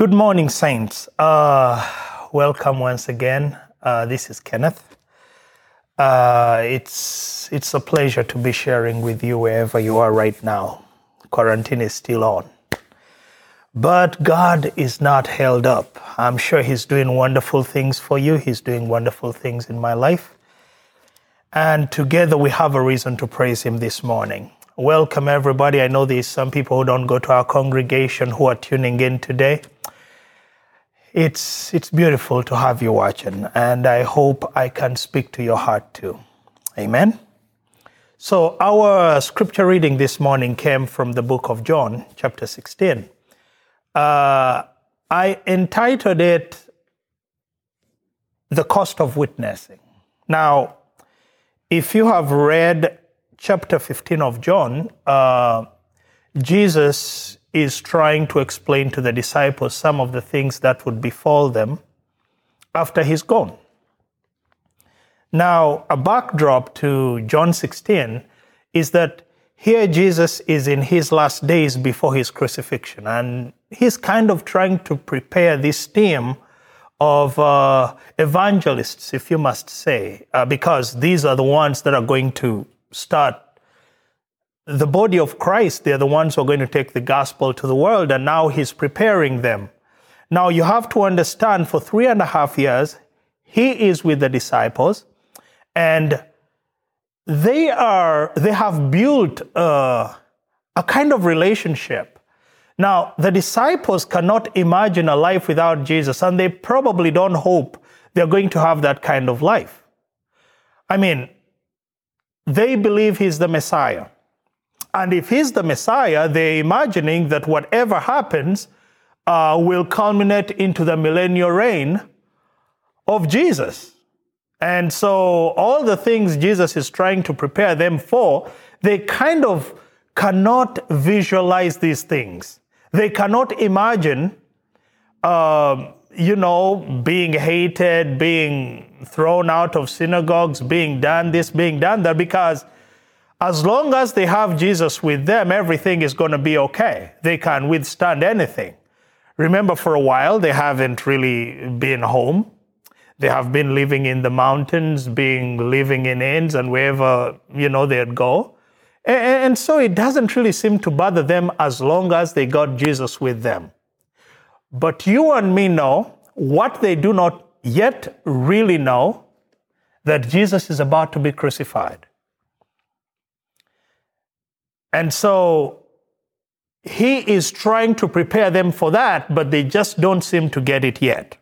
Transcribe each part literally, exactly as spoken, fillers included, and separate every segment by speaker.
Speaker 1: Good morning, saints. Uh, welcome once again. Uh, this is Kenneth. Uh, it's it's a pleasure to be sharing with you wherever you are right now. Quarantine is still on. But God is not held up. I'm sure He's doing wonderful things for you. He's doing wonderful things in my life. And together we have a reason to praise Him this morning. Welcome, everybody. I know there's some people who don't go to our congregation who are tuning in today. It's it's beautiful to have you watching, and I hope I can speak to your heart too. Amen. So our scripture reading this morning came from the book of John, chapter sixteen. Uh, I entitled it, The Cost of Witnessing. Now, if you have read chapter fifteen of John, uh, Jesus is trying to explain to the disciples some of the things that would befall them after He's gone. Now, a backdrop to John sixteen is that here Jesus is in His last days before His crucifixion, and He's kind of trying to prepare this team of uh, evangelists, if you must say, uh, because these are the ones that are going to start the body of Christ. They're the ones who are going to take the gospel to the world, and now He's preparing them. Now, you have to understand, for three and a half years, He is with the disciples, and they are they have built uh, a kind of relationship. Now, the disciples cannot imagine a life without Jesus, and they probably don't hope they're going to have that kind of life. I mean, they believe He's the Messiah. And if He's the Messiah, they're imagining that whatever happens uh, will culminate into the millennial reign of Jesus. And so all the things Jesus is trying to prepare them for, they kind of cannot visualize these things. They cannot imagine, uh, you know, being hated, being thrown out of synagogues, being done this, being done that, because as long as they have Jesus with them, everything is going to be okay. They can withstand anything. Remember, for a while, they haven't really been home. They have been living in the mountains, being living in inns and wherever, you know, they'd go. And, and so it doesn't really seem to bother them as long as they got Jesus with them. But you and me know what they do not yet really know, that Jesus is about to be crucified. And so He is trying to prepare them for that, but they just don't seem to get it yet.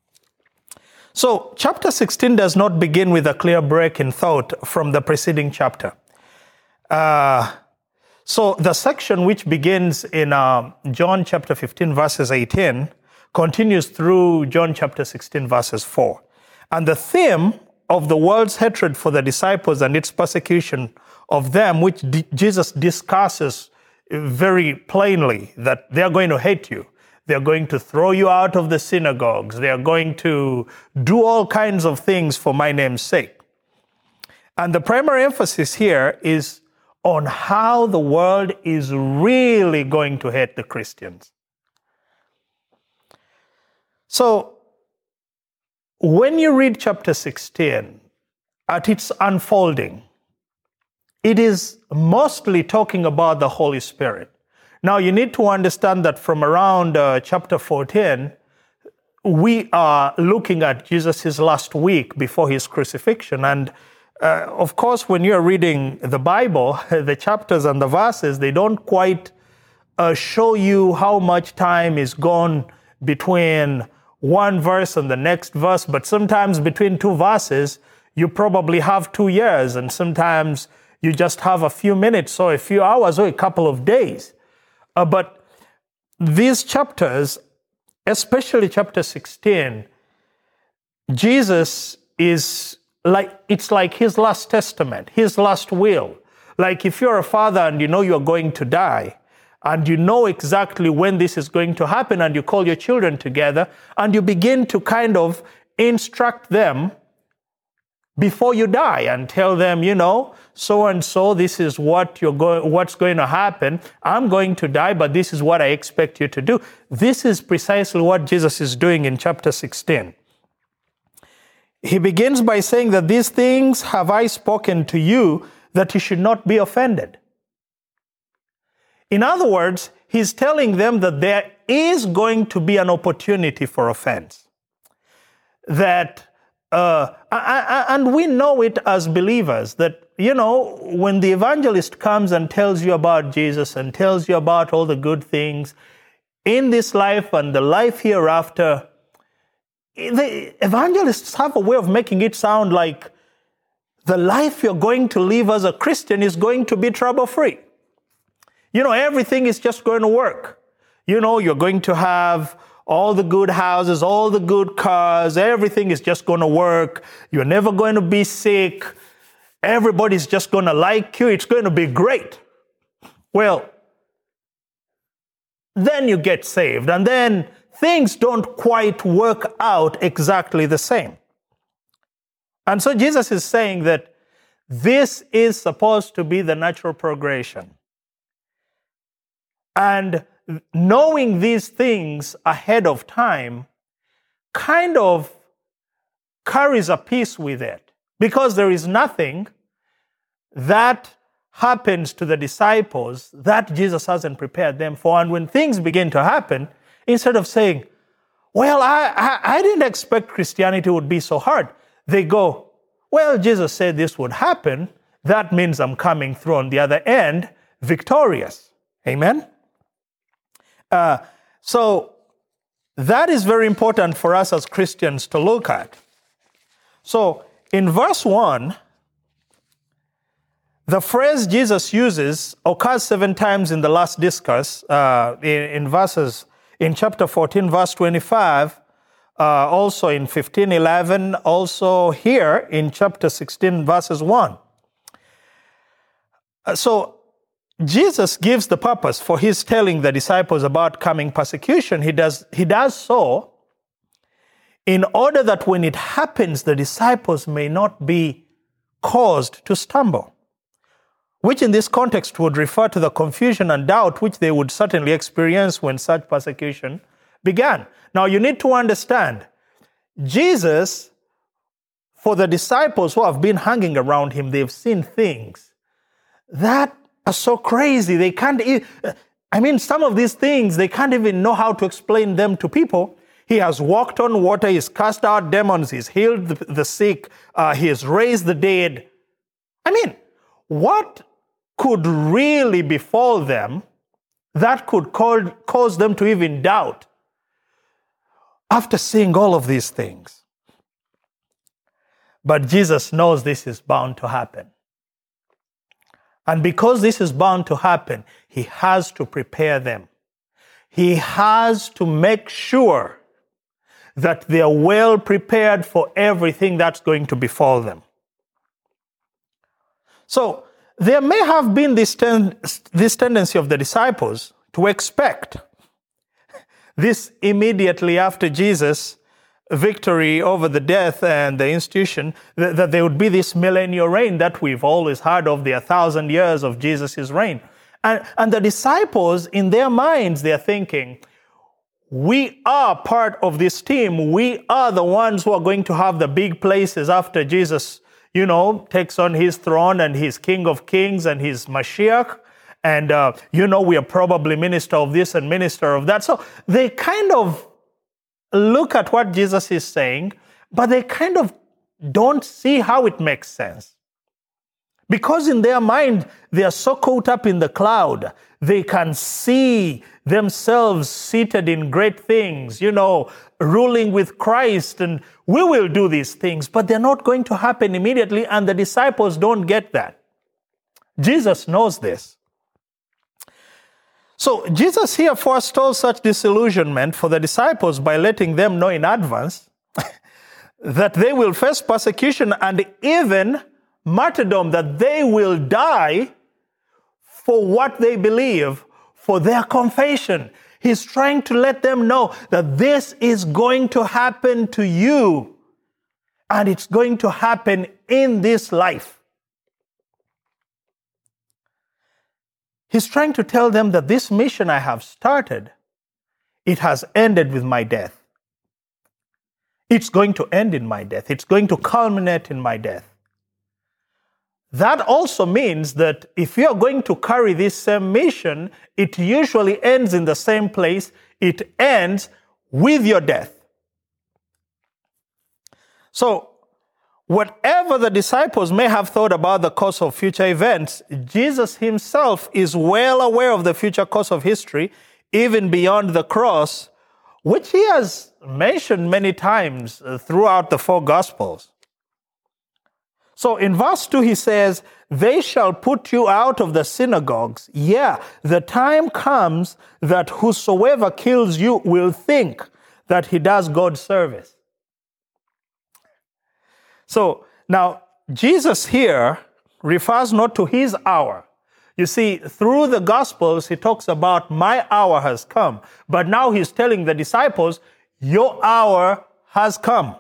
Speaker 1: So chapter sixteen does not begin with a clear break in thought from the preceding chapter. Uh, so the section which begins in uh, John chapter fifteen verses eighteen continues through John chapter sixteen verses four. And the theme of the world's hatred for the disciples and its persecution of them, which D- Jesus discusses very plainly, that they are going to hate you. They are going to throw you out of the synagogues. They are going to do all kinds of things for my name's sake. And the primary emphasis here is on how the world is really going to hate the Christians. So, when you read chapter sixteen, at its unfolding, it is mostly talking about the Holy Spirit. Now, you need to understand that from around uh, chapter fourteen, we are looking at Jesus' last week before His crucifixion. And uh, of course, when you're reading the Bible, the chapters and the verses, they don't quite uh, show you how much time is gone between one verse and the next verse. But sometimes between two verses, you probably have two years, and sometimes you just have a few minutes or a few hours or a couple of days. Uh, but these chapters, especially chapter sixteen, Jesus is like, it's like His last testament, His last will. Like if you're a father and you know you're going to die, and you know exactly when this is going to happen, and you call your children together, and you begin to kind of instruct them before you die and tell them, you know, so and so, this is what you're going, what's going to happen. I'm going to die, but this is what I expect you to do. This is precisely what Jesus is doing in chapter sixteen. He begins by saying that these things have I spoken to you, that you should not be offended. In other words, he's telling them that there is going to be an opportunity for offense. That Uh, and we know it as believers that, you know, when the evangelist comes and tells you about Jesus and tells you about all the good things in this life and the life hereafter, the evangelists have a way of making it sound like the life you're going to live as a Christian is going to be trouble-free. You know, everything is just going to work. You know, you're going to have all the good houses, all the good cars, everything is just going to work. You're never going to be sick. Everybody's just going to like you. It's going to be great. Well, then you get saved, and then things don't quite work out exactly the same. And so Jesus is saying that this is supposed to be the natural progression. And knowing these things ahead of time kind of carries a peace with it, because there is nothing that happens to the disciples that Jesus hasn't prepared them for. And when things begin to happen, instead of saying, well, I, I, I didn't expect Christianity would be so hard, they go, well, Jesus said this would happen. That means I'm coming through on the other end victorious. Amen? Uh, so that is very important for us as Christians to look at. So in verse one, the phrase Jesus uses occurs seven times in the last discourse, uh, in, in verses, in chapter fourteen, verse twenty-five, uh, also in fifteen eleven, also here in chapter sixteen, verses one. Uh, so Jesus gives the purpose for his telling the disciples about coming persecution. He does, he does so in order that when it happens, the disciples may not be caused to stumble, which in this context would refer to the confusion and doubt which they would certainly experience when such persecution began. Now, you need to understand, Jesus, for the disciples who have been hanging around him, they've seen things that are so crazy. They can't, e- I mean, some of these things, they can't even know how to explain them to people. He has walked on water, he's cast out demons, he's healed the, the sick, uh, he has raised the dead. I mean, what could really befall them that could call, cause them to even doubt after seeing all of these things? But Jesus knows this is bound to happen. And because this is bound to happen, he has to prepare them. He has to make sure that they are well prepared for everything that's going to befall them. So, there may have been this, ten- this tendency of the disciples to expect this immediately after Jesus' victory over the death and the institution, that, that there would be this millennial reign that we've always heard of, the thousand years of Jesus' reign. And, and the disciples, in their minds, they're thinking, we are part of this team. We are the ones who are going to have the big places after Jesus, you know, takes on his throne and he's King of Kings and he's Mashiach. And, uh, you know, we are probably minister of this and minister of that. So they kind of look at what Jesus is saying, but they kind of don't see how it makes sense. Because in their mind, they are so caught up in the cloud, they can see themselves seated in great things, you know, ruling with Christ, and we will do these things, but they're not going to happen immediately, and the disciples don't get that. Jesus knows this. So Jesus here forestalls such disillusionment for the disciples by letting them know in advance that they will face persecution and even martyrdom, that they will die for what they believe, for their confession. He's trying to let them know that this is going to happen to you. and it's going to happen in this life. He's trying to tell them that this mission I have started, it has ended with my death. It's going to end in my death. It's going to culminate in my death. That also means that if you're going to carry this same mission, it usually ends in the same place. It ends with your death. So, whatever the disciples may have thought about the course of future events, Jesus himself is well aware of the future course of history, even beyond the cross, which he has mentioned many times throughout the four Gospels. So in verse two, he says, they shall put you out of the synagogues. Yeah, the time comes that whosoever kills you will think that he does God service. So now, Jesus here refers not to his hour. You see, through the Gospels, he talks about my hour has come. But now he's telling the disciples, your hour has come.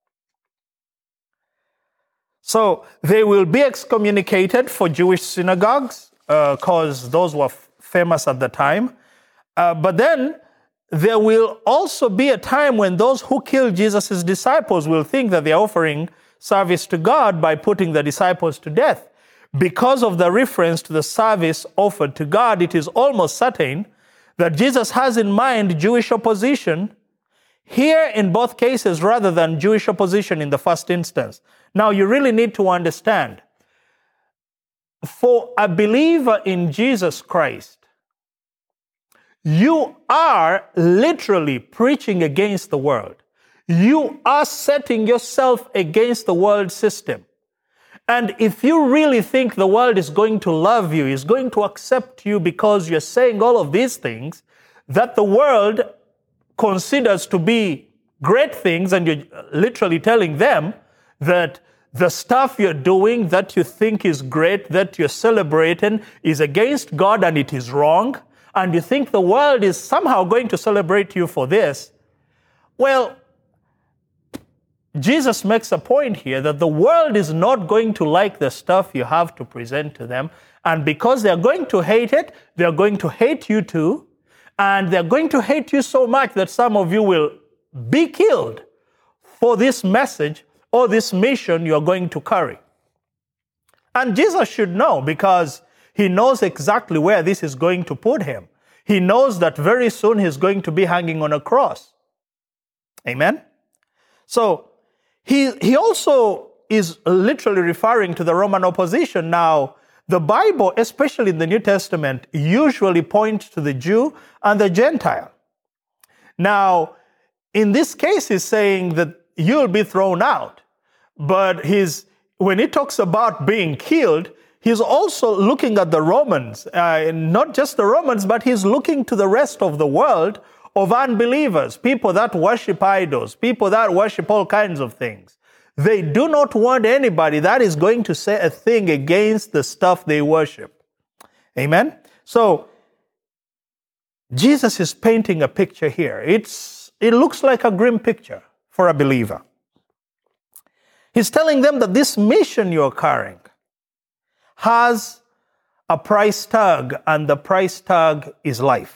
Speaker 1: So they will be excommunicated for Jewish synagogues, because uh, those were f- famous at the time. Uh, but then there will also be a time when those who killed Jesus' disciples will think that they are offering service to God by putting the disciples to death. Because of the reference to the service offered to God, it is almost certain that Jesus has in mind Jewish opposition here in both cases rather than Jewish opposition in the first instance. Now, you really need to understand, for a believer in Jesus Christ, you are literally preaching against the world. You are setting yourself against the world system. And if you really think the world is going to love you, is going to accept you because you're saying all of these things that the world considers to be great things, and you're literally telling them that the stuff you're doing that you think is great, that you're celebrating, is against God and it is wrong, and you think the world is somehow going to celebrate you for this, well, Jesus makes a point here that the world is not going to like the stuff you have to present to them. And because they're going to hate it, they're going to hate you too. And they're going to hate you so much that some of you will be killed for this message or this mission you're going to carry. And Jesus should know, because he knows exactly where this is going to put him. He knows that very soon he's going to be hanging on a cross. Amen? So, He, he also is literally referring to the Roman opposition. Now, the Bible, especially in the New Testament, usually points to the Jew and the Gentile. Now, in this case, he's saying that you'll be thrown out. But he's, when he talks about being killed, he's also looking at the Romans, uh, not just the Romans, but he's looking to the rest of the world of unbelievers, people that worship idols, people that worship all kinds of things. They do not want anybody that is going to say a thing against the stuff they worship. Amen? So, Jesus is painting a picture here. It's, it looks like a grim picture for a believer. He's telling them that this mission you're carrying has a price tag, and the price tag is life.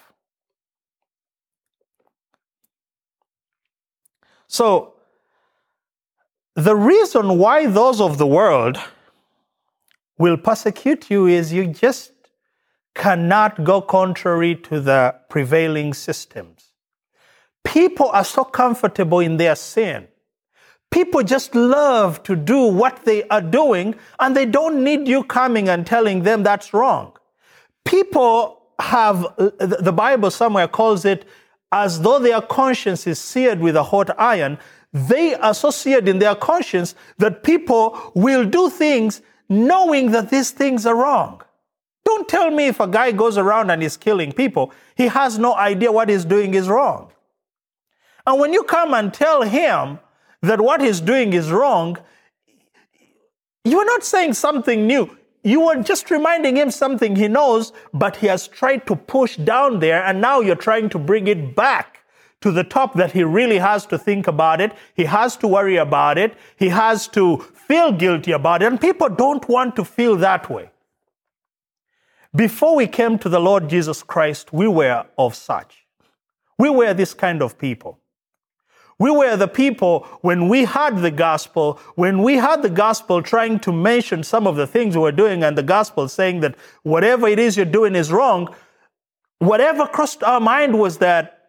Speaker 1: So, the reason why those of the world will persecute you is you just cannot go contrary to the prevailing systems. People are so comfortable in their sin. People just love to do what they are doing, and they don't need you coming and telling them that's wrong. People have, the Bible somewhere calls it, as though their conscience is seared with a hot iron. They associate in their conscience that people will do things knowing that these things are wrong. Don't tell me if a guy goes around and is killing people, he has no idea what he's doing is wrong. And when you come and tell him that what he's doing is wrong, you are not saying something new. You are just reminding him something he knows, but he has tried to push down there, and now you're trying to bring it back to the top that he really has to think about it. He has to worry about it. He has to feel guilty about it. And people don't want to feel that way. Before we came to the Lord Jesus Christ, we were of such. We were this kind of people. We were the people, when we heard the gospel, when we heard the gospel trying to mention some of the things we were doing, and the gospel saying that whatever it is you're doing is wrong, whatever crossed our mind was that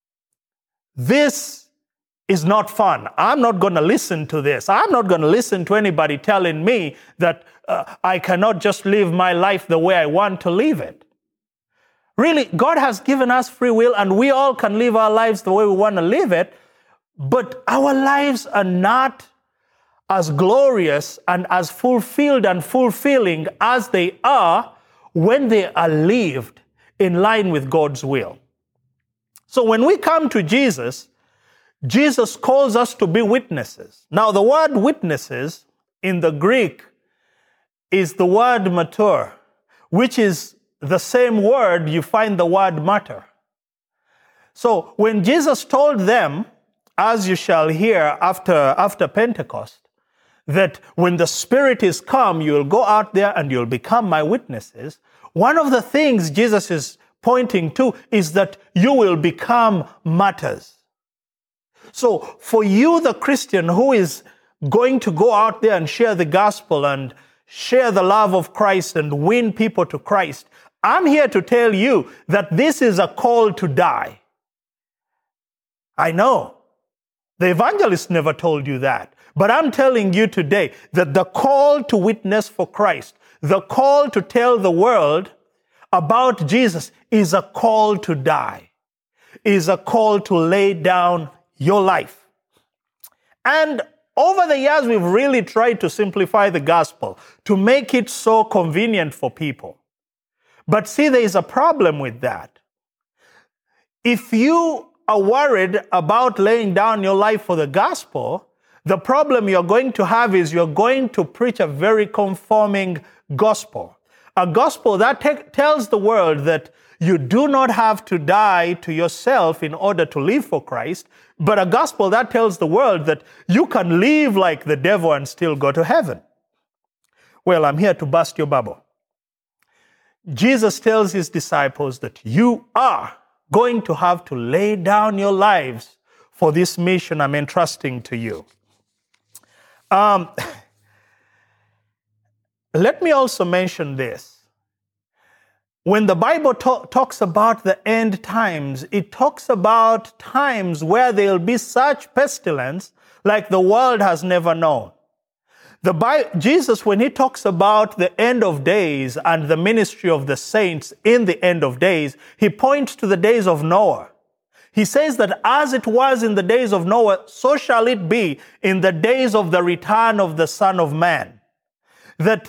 Speaker 1: this is not fun. I'm not going to listen to this. I'm not going to listen to anybody telling me that uh, I cannot just live my life the way I want to live it. Really, God has given us free will, and we all can live our lives the way we want to live it. But our lives are not as glorious and as fulfilled and fulfilling as they are when they are lived in line with God's will. So when we come to Jesus, Jesus calls us to be witnesses. Now, the word witnesses in the Greek is the word matur, which is the same word you find the word martyr. So when Jesus told them, as you shall hear after, after Pentecost, that when the Spirit is come, you'll go out there and you'll become my witnesses. One of the things Jesus is pointing to is that you will become martyrs. So for you, the Christian who is going to go out there and share the gospel and share the love of Christ and win people to Christ, I'm here to tell you that this is a call to die. I know. The evangelist never told you that. But I'm telling you today that the call to witness for Christ, the call to tell the world about Jesus is a call to die, is a call to lay down your life. And over the years, we've really tried to simplify the gospel, to make it so convenient for people. But see, there is a problem with that. If you are worried about laying down your life for the gospel, the problem you're going to have is you're going to preach a very conforming gospel. A gospel that te- tells the world that you do not have to die to yourself in order to live for Christ, but a gospel that tells the world that you can live like the devil and still go to heaven. Well, I'm here to bust your bubble. Jesus tells his disciples that you are going to have to lay down your lives for this mission I'm entrusting to you. Um, let me also mention this. When the Bible to- talks about the end times, it talks about times where there will be such pestilence like the world has never known. The Bible, Jesus, when he talks about the end of days and the ministry of the saints in the end of days, he points to the days of Noah. He says that as it was in the days of Noah, so shall it be in the days of the return of the Son of Man. That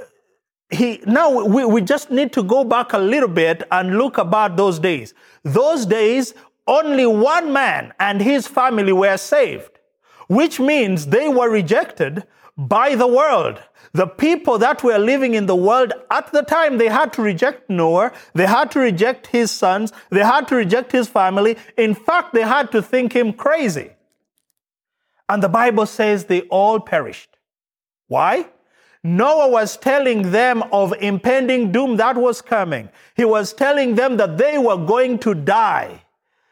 Speaker 1: he, now we, we just need to go back a little bit and look about those days. Those days, only one man and his family were saved, which means they were rejected by the world. The people that were living in the world at the time, they had to reject Noah. They had to reject his sons. They had to reject his family. In fact, they had to think him crazy. And the Bible says they all perished. Why? Noah was telling them of impending doom that was coming. He was telling them that they were going to die.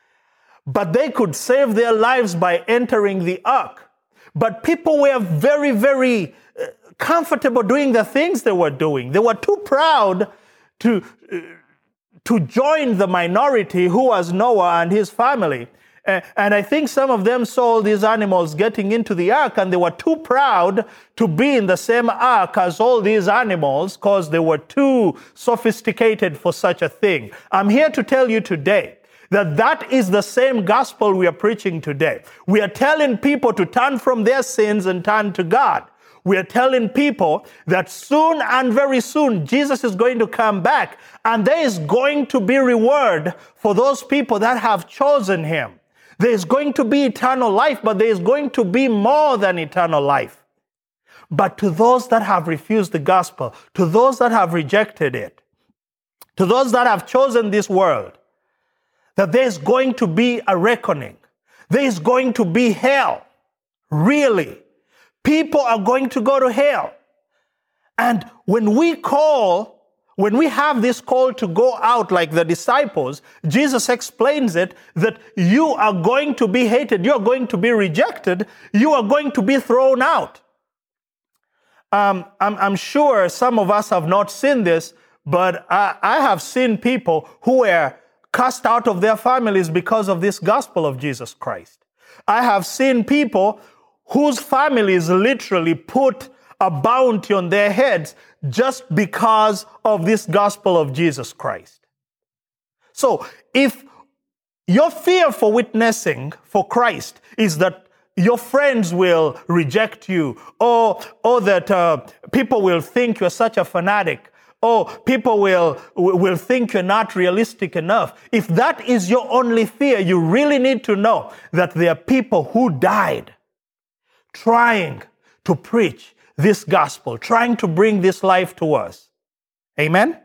Speaker 1: But they could save their lives by entering the ark. But people were very, very uh, comfortable doing the things they were doing. They were too proud to, uh, to join the minority who was Noah and his family. Uh, and I think some of them saw these animals getting into the ark, and they were too proud to be in the same ark as all these animals because they were too sophisticated for such a thing. I'm here to tell you today that that is the same gospel we are preaching today. We are telling people to turn from their sins and turn to God. We are telling people that soon and very soon, Jesus is going to come back, and there is going to be reward for those people that have chosen him. There is going to be eternal life, but there is going to be more than eternal life. But to those that have refused the gospel, to those that have rejected it, to those that have chosen this world, that there's going to be a reckoning. There is going to be hell. Really. People are going to go to hell. And when we call, when we have this call to go out like the disciples, Jesus explains it that you are going to be hated, you are going to be rejected, you are going to be thrown out. Um, I'm, I'm sure some of us have not seen this, but I, I have seen people who were cast out of their families because of this gospel of Jesus Christ. I have seen people whose families literally put a bounty on their heads just because of this gospel of Jesus Christ. So if your fear for witnessing for Christ is that your friends will reject you, or, or that uh, people will think you're such a fanatic, or people will, will think you're not realistic enough. If that is your only fear, you really need to know that there are people who died trying to preach this gospel, trying to bring this life to us. Amen?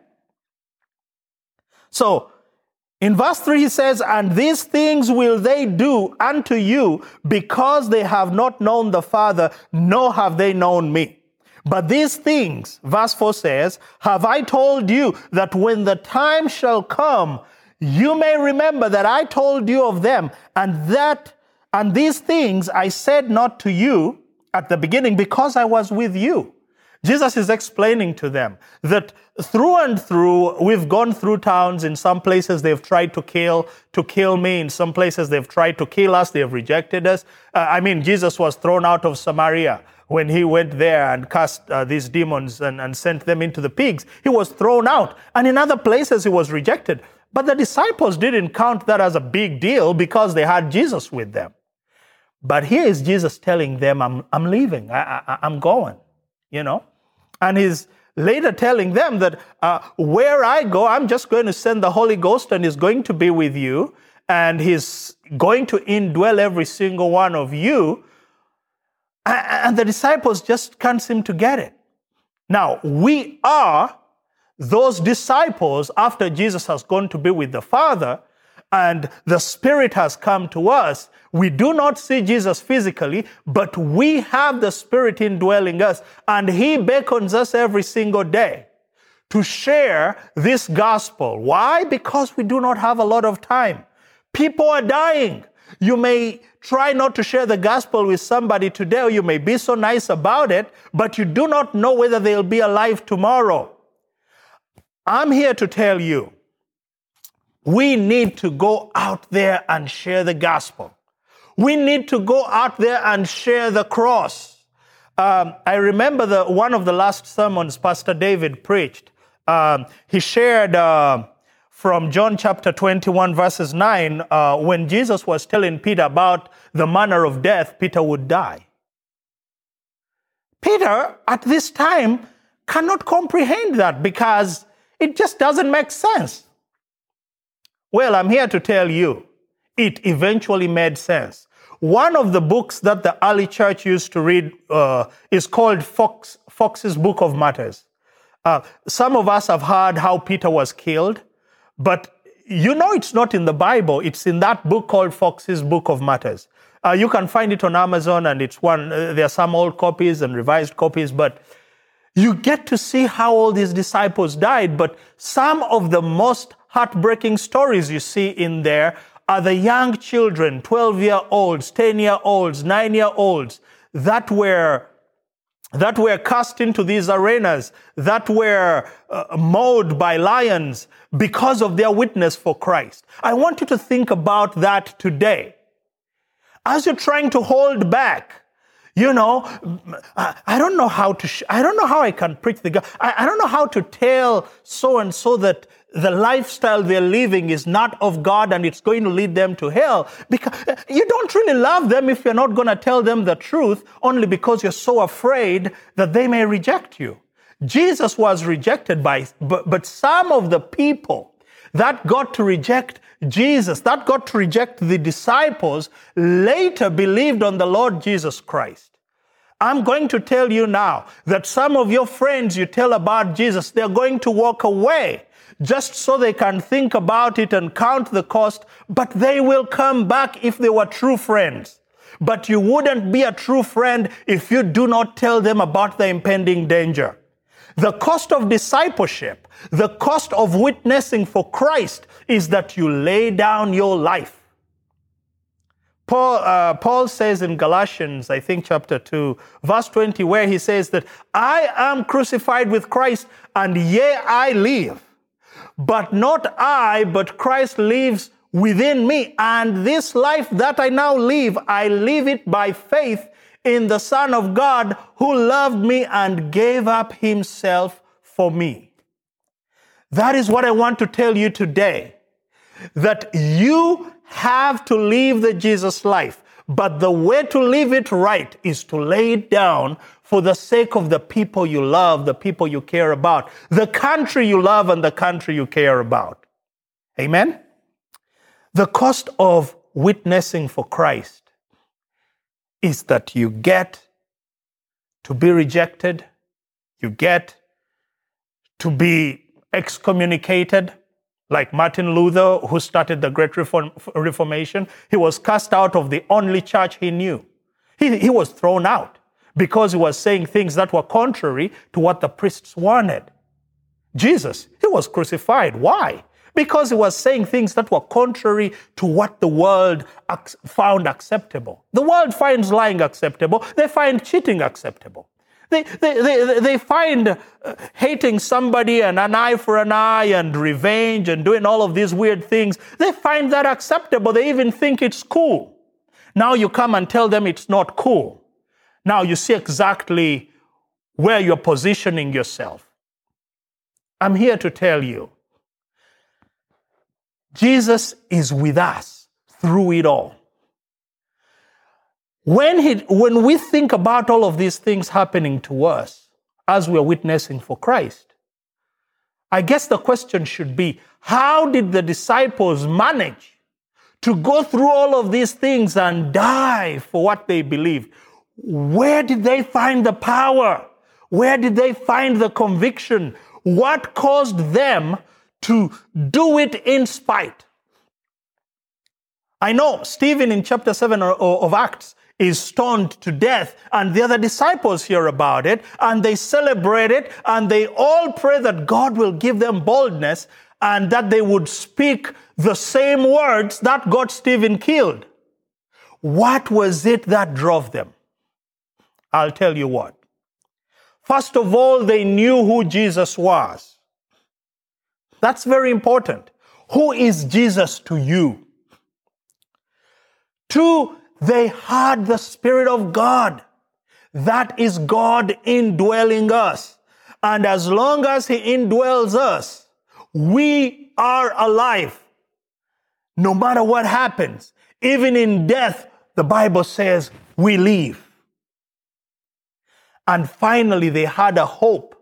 Speaker 1: So, in verse three, he says, and these things will they do unto you because they have not known the Father, nor have they known me. But these things, verse four says, have I told you that when the time shall come, you may remember that I told you of them, and that, and these things I said not to you at the beginning because I was with you. Jesus is explaining to them that through and through, we've gone through towns. In some places, they've tried to kill, to kill me. In some places, they've tried to kill us. They have rejected us. Uh, I mean, Jesus was thrown out of Samaria when he went there and cast uh, these demons and, and sent them into the pigs. He was thrown out. And in other places, he was rejected. But the disciples didn't count that as a big deal because they had Jesus with them. But here is Jesus telling them, I'm, I'm leaving. I, I, I'm going, you know. And he's later telling them that uh, where I go, I'm just going to send the Holy Ghost and he's going to be with you. And he's going to indwell every single one of you. And the disciples just can't seem to get it. Now, we are those disciples after Jesus has gone to be with the Father and the Spirit has come to us. We do not see Jesus physically, but we have the Spirit indwelling us, and He beckons us every single day to share this gospel. Why? Because we do not have a lot of time. People are dying. You may try not to share the gospel with somebody today, or you may be so nice about it, but you do not know whether they'll be alive tomorrow. I'm here to tell you, we need to go out there and share the gospel. We need to go out there and share the cross. Um, I remember the one of the last sermons Pastor David preached. Um, he shared uh, from John chapter twenty-one, verses nine, uh, when Jesus was telling Peter about the manner of death Peter would die. Peter, at this time, cannot comprehend that because it just doesn't make sense. Well, I'm here to tell you, it eventually made sense. One of the books that the early church used to read uh, is called Fox, Fox's Book of Martyrs. Uh, some of us have heard how Peter was killed, but you know it's not in the Bible. It's in that book called Fox's Book of Martyrs. Uh, you can find it on Amazon, and it's one. Uh, there are some old copies and revised copies, but you get to see how all these disciples died. But some of the most heartbreaking stories you see in there are the young children, twelve-year-olds, ten-year-olds, nine-year-olds, that were that were cast into these arenas, that were uh, mauled by lions because of their witness for Christ. I want you to think about that today. As you're trying to hold back, you know, I, I don't know how to, sh- I don't know how I can preach the gospel. I, I don't know how to tell so-and-so that the lifestyle they're living is not of God and it's going to lead them to hell. Because you don't really love them if you're not going to tell them the truth only because you're so afraid that they may reject you. Jesus was rejected by, but, but some of the people that got to reject Jesus, that got to reject the disciples, later believed on the Lord Jesus Christ. I'm going to tell you now that some of your friends you tell about Jesus, they're going to walk away just so they can think about it and count the cost, but they will come back if they were true friends. But you wouldn't be a true friend if you do not tell them about the impending danger. The cost of discipleship, the cost of witnessing for Christ is that you lay down your life. Paul, uh, Paul says in Galatians, I think chapter two, verse twenty, where he says that I am crucified with Christ, and yea, I live. But not I, but Christ lives within me. And this life that I now live, I live it by faith in the Son of God who loved me and gave up himself for me. That is what I want to tell you today, that you have to live the Jesus life, but the way to live it right is to lay it down for the sake of the people you love, the people you care about, the country you love and the country you care about. Amen? The cost of witnessing for Christ is that you get to be rejected, you get to be excommunicated, like Martin Luther, who started the Great Reform, Reformation. He was cast out of the only church he knew. He, he was thrown out because he was saying things that were contrary to what the priests wanted. Jesus, he was crucified. Why? Because he was saying things that were contrary to what the world ac- found acceptable. The world finds lying acceptable. They find cheating acceptable. They, they, they, they find uh, hating somebody and an eye for an eye and revenge and doing all of these weird things. They find that acceptable. They even think it's cool. Now you come and tell them it's not cool. Now you see exactly where you're positioning yourself. I'm here to tell you, Jesus is with us through it all. When, he, when we think about all of these things happening to us as we're witnessing for Christ, I guess the question should be, how did the disciples manage to go through all of these things and die for what they believed? Where did they find the power? Where did they find the conviction? What caused them to do it in spite? I know Stephen in chapter seven of Acts is stoned to death, and the other disciples hear about it, and they celebrate it, and they all pray that God will give them boldness and that they would speak the same words that got Stephen killed. What was it that drove them? I'll tell you what. First of all, they knew who Jesus was. That's very important. Who is Jesus to you? Two, they had the Spirit of God. That is God indwelling us. And as long as He indwells us, we are alive. No matter what happens, even in death, the Bible says we live. And finally, they had a hope.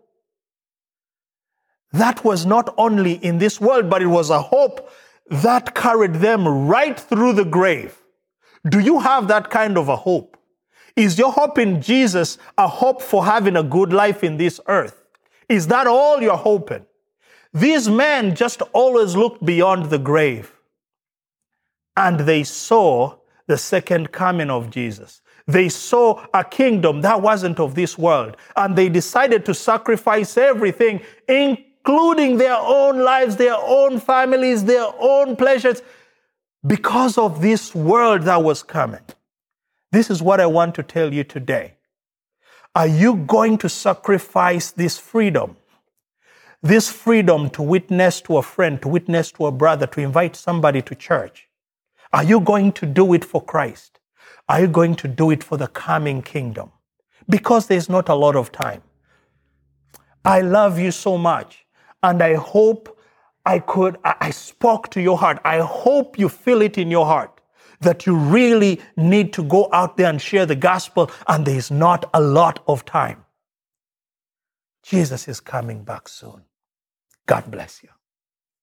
Speaker 1: That was not only in this world, but it was a hope that carried them right through the grave. Do you have that kind of a hope? Is your hope in Jesus a hope for having a good life in this earth? Is that all you're hoping? These men just always looked beyond the grave, and they saw the second coming of Jesus. They saw a kingdom that wasn't of this world, and they decided to sacrifice everything, including their own lives, their own families, their own pleasures, because of this world that was coming. This is what I want to tell you today. Are you going to sacrifice this freedom? This freedom to witness to a friend, to witness to a brother, to invite somebody to church? Are you going to do it for Christ? Are you going to do it for the coming kingdom? Because there's not a lot of time. I love you so much, and I hope I could, I spoke to your heart. I hope you feel it in your heart that you really need to go out there and share the gospel, and there's not a lot of time. Jesus is coming back soon. God bless you.